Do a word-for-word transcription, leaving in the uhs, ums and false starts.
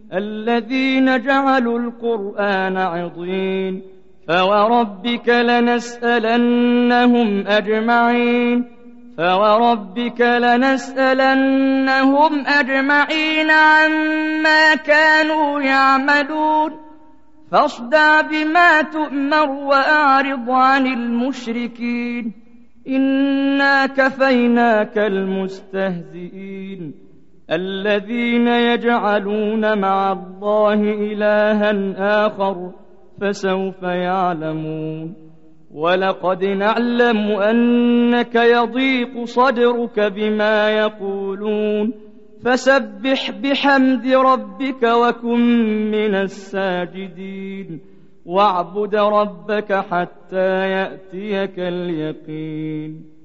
الذين جعلوا القرآن عضين فوربك لنسألنهم أجمعين فوربك لنسألنهم أجمعين عما كانوا يعملون فاصدع بما تؤمر وأعرض عن المشركين إنا كفيناك المستهزئين الذين يجعلون مع الله إلها آخر فسوف يعلمون ولقد نعلم أنك يضيق صدرك بما يقولون فسبح بحمد ربك وكن من الساجدين واعبد ربك حتى يأتيك اليقين